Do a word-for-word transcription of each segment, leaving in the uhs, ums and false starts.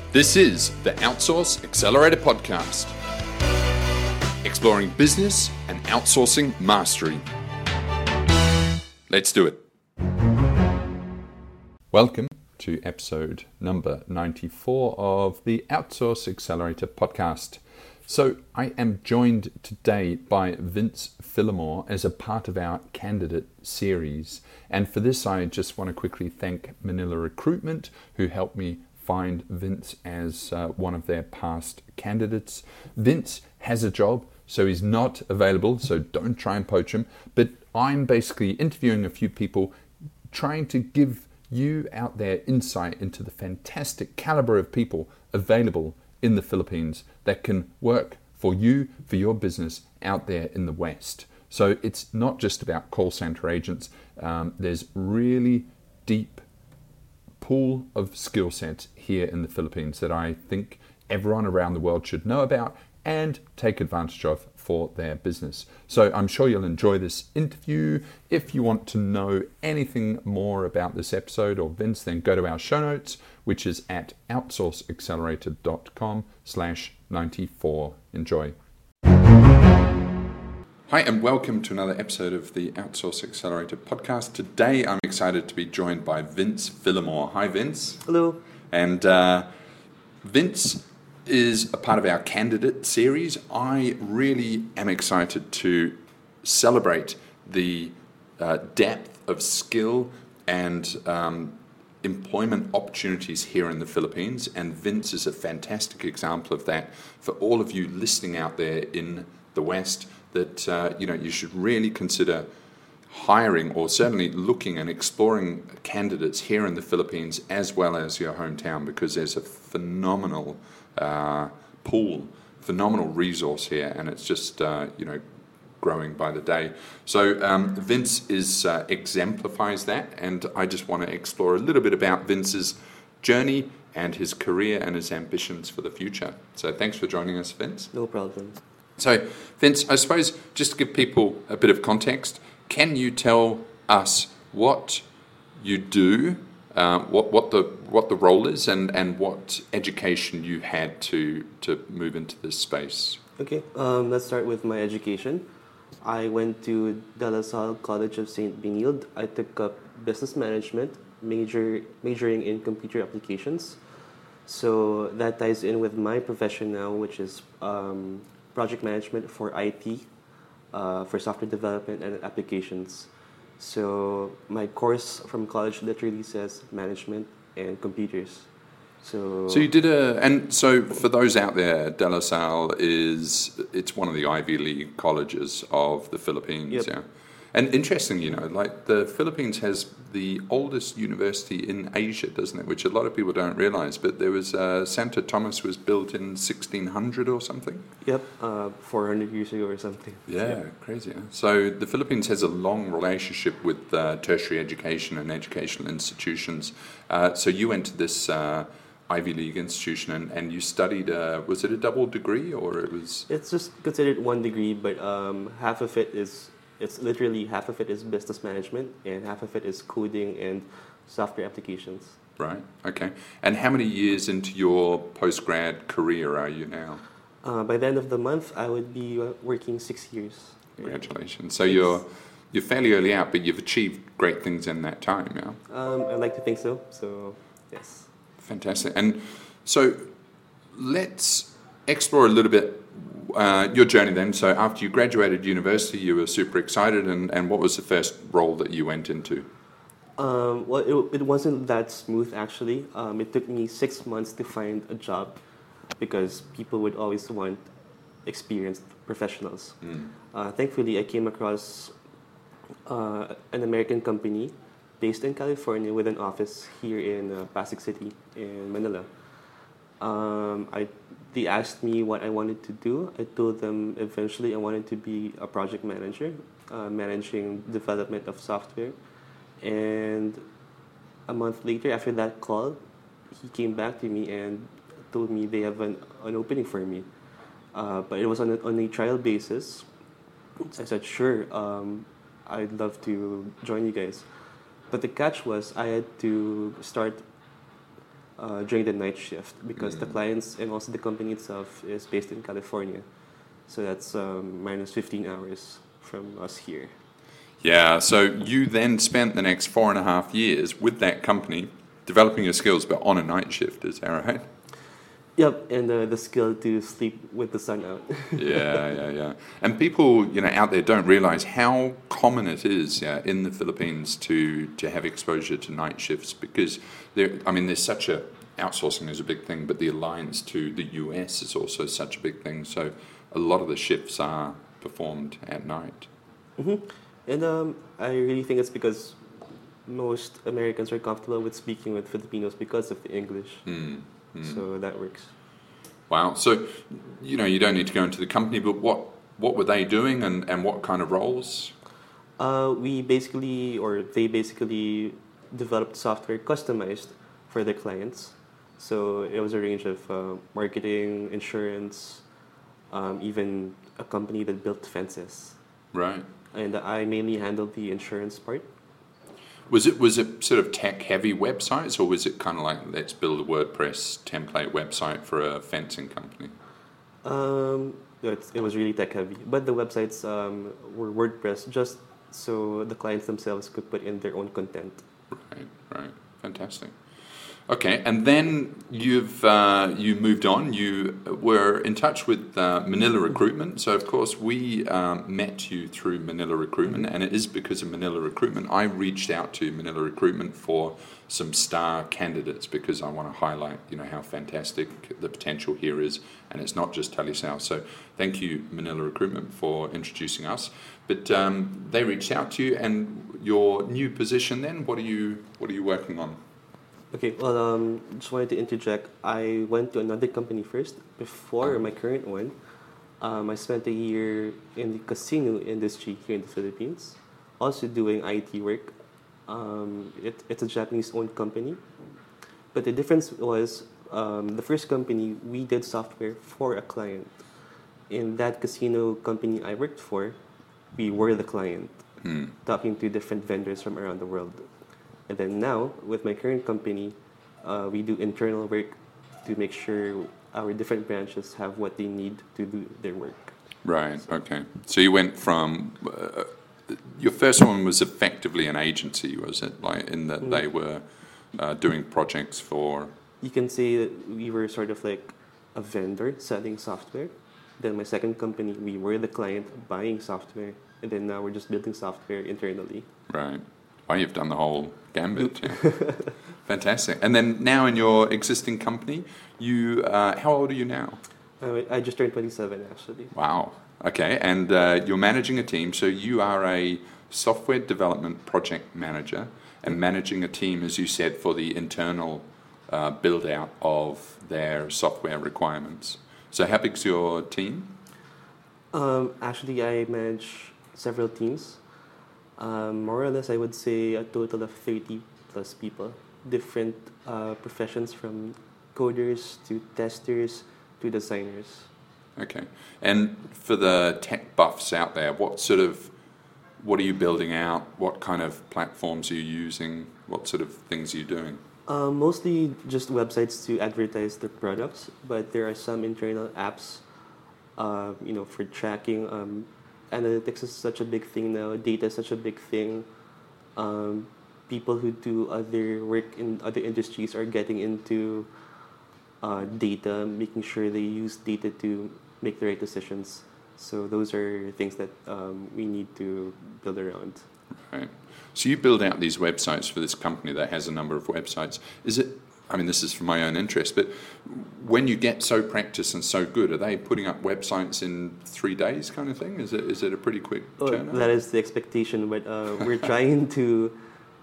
This is the Outsource Accelerator Podcast, exploring business and outsourcing mastery. Let's do it. Welcome to episode number ninety-four of the Outsource Accelerator Podcast. So I am joined today by Vince Phillimore as a part of our candidate series. And for this, I just want to quickly thank Manila Recruitment, who helped me find Vince as uh, one of their past candidates. Vince has a job, so he's not available, so don't try and poach him. But I'm basically interviewing a few people, trying to give you out there insight into the fantastic caliber of people available in the Philippines that can work for you, for your business out there in the West. So it's not just about call center agents. Um, there's really deep pool of skill sets here in the Philippines that I think everyone around the world should know about and take advantage of for their business. So I'm sure you'll enjoy this interview. If you want to know anything more about this episode or Vince, then go to our show notes, which is at outsourceaccelerator.com slash 94. Enjoy. Hi, and welcome to another episode of the Outsource Accelerator Podcast. Today, I'm excited to be joined by Vince Phillimore. Hi, Vince. Hello. And uh, Vince is a part of our candidate series. I really am excited to celebrate the uh, depth of skill and um, employment opportunities here in the Philippines. And Vince is a fantastic example of that for all of you listening out there in the West, that uh, you know you should really consider hiring or certainly looking and exploring candidates here in the Philippines as well as your hometown, because there's a phenomenal uh, pool, phenomenal resource here, and it's just uh, you know growing by the day. So um, Vince is uh, exemplifies that, and I just want to explore a little bit about Vince's journey and his career and his ambitions for the future. So thanks for joining us, Vince. No problem. So, Vince, I suppose just to give people a bit of context, can you tell us what you do, uh, what what the what the role is, and, and what education you had to to move into this space? Okay, um, let's start with my education. I went to De La Salle College of Saint Benilde. I took up business management, major majoring in computer applications. So that ties in with my profession now, which is um, project management for I T, uh, for software development and applications. So my course from college literally says management and computers. So So you did a, and so for those out there, De La Salle is, it's one of the Ivy League colleges of the Philippines. Yep. Yeah. And interesting, you know, like the Philippines has the oldest university in Asia, doesn't it? Which a lot of people don't realize. But there was uh, Santo Tomas was built in sixteen hundred or something. Yep, uh, four hundred years ago or something. Yeah, Yeah. crazy. Huh? So the Philippines has a long relationship with uh, tertiary education and educational institutions. Uh, so you went to this uh, Ivy League institution and, and you studied, uh, was it a double degree or it was? It's just considered one degree, but um, half of it is, it's literally half of it is business management and half of it is coding and software applications. Right, okay. And how many years into your post-grad career are you now? Uh, by the end of the month, I would be uh, working six years. Congratulations. So you're you're fairly early out, but you've achieved great things in that time, yeah? Um, I like to think so, so yes. Fantastic. And so let's explore a little bit uh, your journey then. So after you graduated university, you were super excited, and, and what was the first role that you went into? Um, well, it, it wasn't that smooth actually. Um, it took me six months to find a job because people would always want experienced professionals. Mm. Uh, thankfully, I came across uh, an American company based in California with an office here in uh, Pasig City in Manila. Um, I, they asked me what I wanted to do. I told them eventually I wanted to be a project manager, uh, managing development of software. And a month later, after that call, he came back to me and told me they have an, an opening for me. Uh, but it was on a, on a trial basis. So I said, sure, um, I'd love to join you guys. But the catch was I had to start uh, during the night shift because Mm. the clients and also the company itself is based in California. So that's um, minus fifteen hours from us here. Yeah, so you then spent the next four and a half years with that company developing your skills, but on a night shift, is that right? Yep, and uh, the skill to sleep with the sun out. Yeah, yeah, yeah. And people, you know, out there don't realize how common it is, yeah, in the Philippines to to have exposure to night shifts because there. I mean, there's such a outsourcing is a big thing, but the alliance to the U S is also such a big thing. So a lot of the shifts are performed at night. Mm-hmm. And um, I really think it's because most Americans are comfortable with speaking with Filipinos because of the English. Mm, mm. So that works. Wow. So, you know, you don't need to go into the company, but what what were they doing and, and what kind of roles? Uh, we basically, or they basically developed software customized for their clients. So it was a range of uh, marketing, insurance, um, even a company that built fences. Right. And I mainly handled the insurance part. Was it was it sort of tech heavy websites, or was it kind of like let's build a WordPress template website for a fencing company? Um, it, it was really tech heavy, but the websites um, were WordPress just so the clients themselves could put in their own content. Right, right, fantastic. Okay, and then you've uh, you moved on. You were in touch with uh, Manila Recruitment. So of course we um, met you through Manila Recruitment, and it is because of Manila Recruitment I reached out to Manila Recruitment for some star candidates because I want to highlight, you know, how fantastic the potential here is, and it's not just Telesouth. So thank you, Manila Recruitment, for introducing us. But um, they reached out to you, and your new position. Then, what are you what are you working on? Okay, well, um, just wanted to interject. I went to another company first before my current one. Um, I spent a year in the casino industry here in the Philippines, also doing I T work. Um, it, it's a Japanese-owned company, but the difference was um, the first company we did software for a client. In that casino company I worked for, we were the client, Hmm. talking to different vendors from around the world. And then now, with my current company, uh, we do internal work to make sure our different branches have what they need to do their work. Right, okay. So you went from, uh, your first one was effectively an agency, was it? Like in that Mm. they were uh, doing projects for... You can say that we were sort of like a vendor selling software. Then my second company, we were the client buying software. And then now we're just building software internally. Right. Well, you've done the whole gambit. Yeah. Fantastic. And then now in your existing company, you, uh, how old are you now? I, I just turned twenty-seven, actually. Wow. Okay. And uh, you're managing a team. So you are a software development project manager and managing a team, as you said, for the internal uh, build out of their software requirements. So how big's your team? Um, actually, I manage several teams. Um, more or less, I would say a total of thirty plus people. Different uh, professions from coders to testers to designers. Okay. And for the tech buffs out there, what sort of, what are you building out? What kind of platforms are you using? What sort of things are you doing? Uh, mostly just websites to advertise their products, but there are some internal apps, uh, you know, for tracking. Um, analytics is such a big thing now. Data is such a big thing. Um, people who do other work in other industries are getting into uh, data, making sure they use data to make the right decisions. So those are things that um, we need to build around. Right. So you build out these websites for this company that has a number of websites. Is it, I mean, this is for my own interest, but when you get so practiced and so good, are they putting up websites in three days kind of thing? Is it is it a pretty quick Oh, turnout? that is the expectation, but uh, we're trying to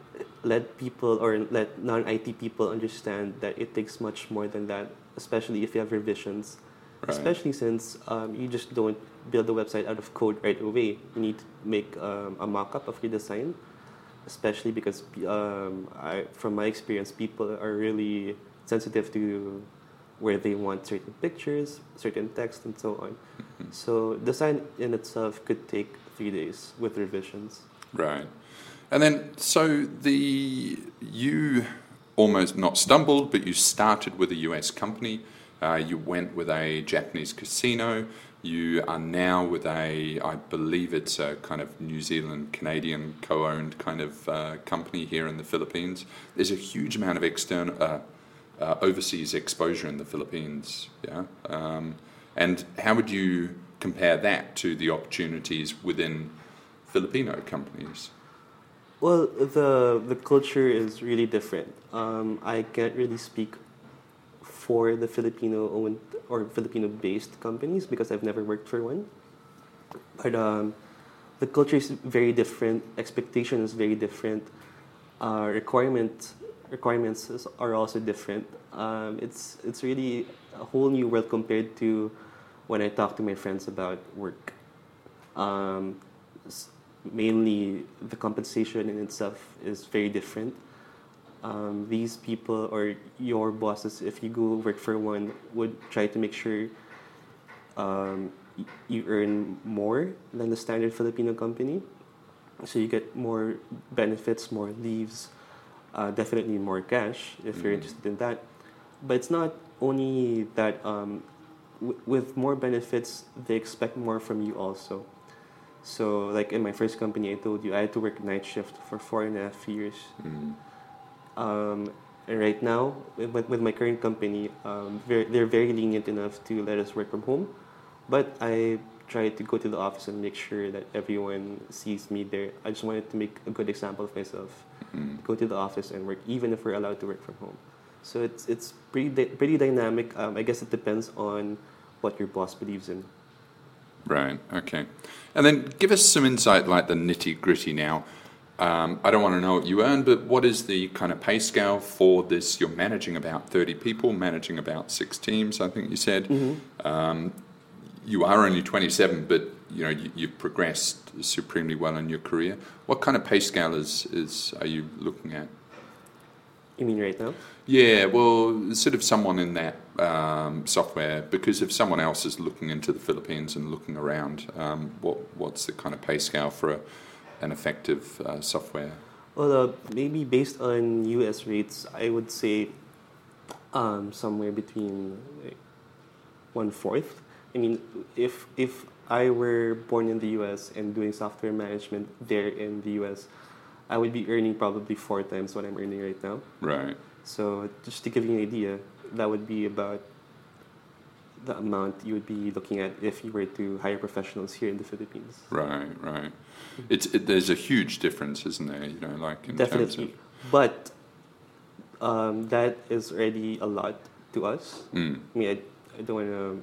let people or let non-I T people understand that it takes much more than that, especially if you have revisions. Right. Especially since um, you just don't build a website out of code right away. You need to make um, a mock-up of your design, especially because um, I, from my experience, people are really sensitive to where they want certain pictures, certain text, and so on. Mm-hmm. So design in itself could take three days with revisions. Right. And then, so the you almost not stumbled, but you started with a U S company. Uh, you went with a Japanese casino. You are now with a, I believe it's a kind of New Zealand, Canadian co-owned kind of uh, company here in the Philippines. There's a huge amount of external, uh, uh, overseas exposure in the Philippines. Yeah, um, and how would you compare that to the opportunities within Filipino companies? Well, the the culture is really different. Um, I can't really speak for the Filipino-owned or Filipino-based companies because I've never worked for one. But um, the culture is very different. Expectation is very different. Uh, requirement requirements is, are also different. Um, it's it's really a whole new world compared to when I talk to my friends about work. Um, s- mainly, the compensation in itself is very different. Um, these people or your bosses, if you go work for one, would try to make sure um, y- you earn more than the standard Filipino company. So you get more benefits, more leaves, uh, definitely more cash if you're Mhm. interested in that. But it's not only that um, w- with more benefits, they expect more from you also. So, like in my first company, I told you I had to work night shift for four and a half years. Mm. Um, and right now, with, with my current company, um, very, they're very lenient enough to let us work from home. But I try to go to the office and make sure that everyone sees me there. I just wanted to make a good example of myself. Mm. Go to the office and work, even if we're allowed to work from home. So it's it's pretty di- pretty dynamic. Um, I guess it depends on what your boss believes in. Right, okay. And then give us some insight, like the nitty-gritty now. Um, I don't want to know what you earn, but what is the kind of pay scale for this? You're managing about thirty people, managing about six teams, I think you said. Mm-hmm. Um, you are only twenty-seven, but you know you, you've progressed supremely well in your career. What kind of pay scale is, is are you looking at? You mean right now? Yeah, well, sort of someone in that um, software, because if someone else is looking into the Philippines and looking around, um, what what's the kind of pay scale for a, an effective uh, software? Well, uh, maybe based on U S rates, I would say um, somewhere between like one fourth. I mean, if if I were born in the U S and doing software management there in the U S, I would be earning probably four times what I'm earning right now. Right. So just to give you an idea, that would be about the amount you would be looking at if you were to hire professionals here in the Philippines. Right, right. It's it, there's a huge difference, isn't there? You know, like in Definitely. terms But um, that is already a lot to us. of. Mm, I mean, I, I don't want to,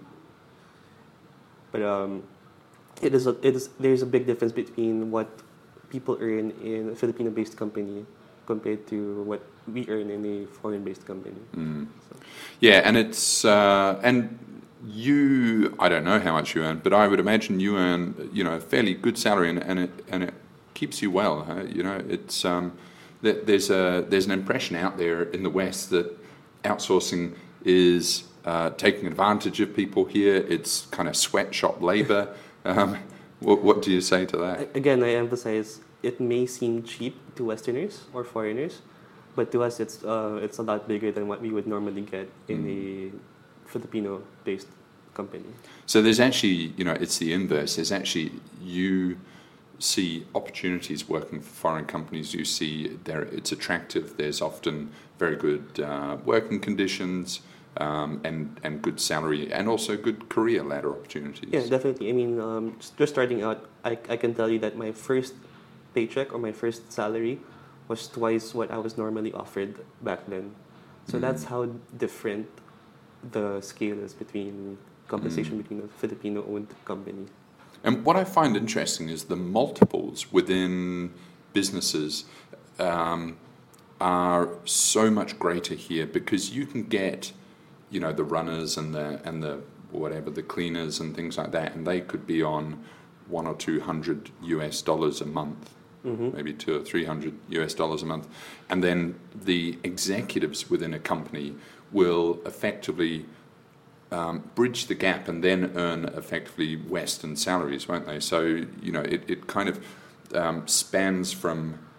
but um, it is a, it is there's a big difference between what people earn in a Filipino-based company compared to what we earn in a foreign-based company. mm. So, Yeah, and it's uh, and you. I don't know how much you earn, but I would imagine you earn you know a fairly good salary, and, and it and it keeps you well. Huh? You know, it's um, that there's a there's an impression out there in the West that outsourcing is uh, taking advantage of people here. It's kind of sweatshop labor. um, what, what do you say to that? A- again, I emphasize it may seem cheap to Westerners or foreigners, but to us, it's uh, it's a lot bigger than what we would normally get in a Filipino-based company. So there's actually, you know, it's the inverse. There's actually, you see opportunities working for foreign companies. You see there, it's attractive. There's often very good uh, working conditions um, and and good salary, and also good career ladder opportunities. Yeah, definitely. I mean, um, just just starting out, I, I can tell you that my first paycheck or my first salary was twice what I was normally offered back then. So Mm. that's how different the scale is between compensation Mm. between a Filipino-owned company. And what I find interesting is the multiples within businesses um, are so much greater here, because you can get, you know, the runners and the and the whatever the cleaners and things like that, and they could be on one or two hundred U S dollars a month, Mm-hmm. maybe two or three hundred U S dollars a month, and then the executives within a company will effectively um, bridge the gap and then earn effectively Western salaries, won't they? So you know, it, it kind of um, spans from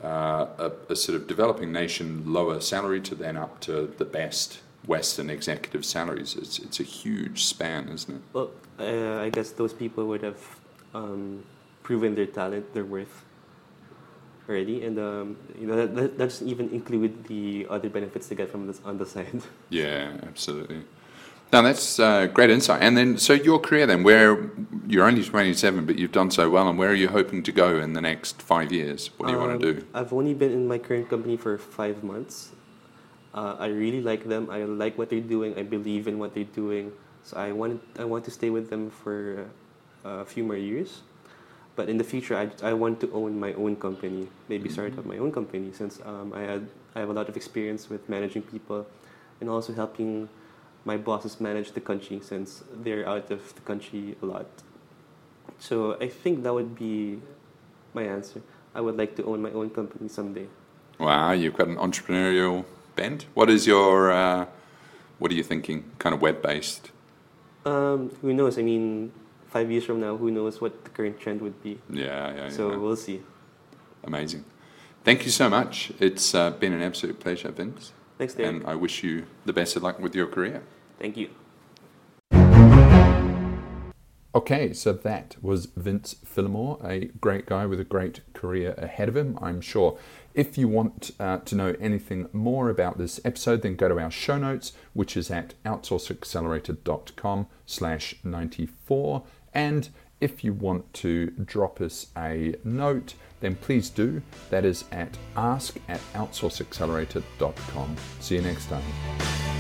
uh, a, a sort of developing nation lower salary to then up to the best Western executive salaries. It's it's a huge span, isn't it? Well, uh, I guess those people would have um, proven their talent, their worth already, and um, you know that, that doesn't even include the other benefits they get from this on the side. Yeah, absolutely. Now that's uh, great insight. And then, so your career then, where you're only twenty-seven, but you've done so well, and where are you hoping to go in the next five years? What do you um, want to do? I've only been in my current company for five months. Uh, I really like them. I like what they're doing. I believe in what they're doing. So I want I want to stay with them for uh, a few more years. But in the future, I, I want to own my own company. Maybe mm-hmm. start up my own company, since um, I had I have a lot of experience with managing people, and also helping my bosses manage the country, since they're out of the country a lot. So I think that would be my answer. I would like to own my own company someday. Wow, you've got an entrepreneurial bent. What is your, uh, what are you thinking, kind of web-based? Um, who knows? I mean, five years from now, who knows what the current trend would be. Yeah, yeah, So yeah. we'll see. Amazing. Thank you so much. It's uh, been an absolute pleasure, Vince. Thanks, Derek. And I wish you the best of luck with your career. Thank you. Okay, so that was Vince Phillimore, a great guy with a great career ahead of him, I'm sure. If you want uh, to know anything more about this episode, then go to our show notes, which is at outsourceaccelerator.com slash 94. And if you want to drop us a note, then please do. That is at ask at outsourceaccelerator dot com. See you next time.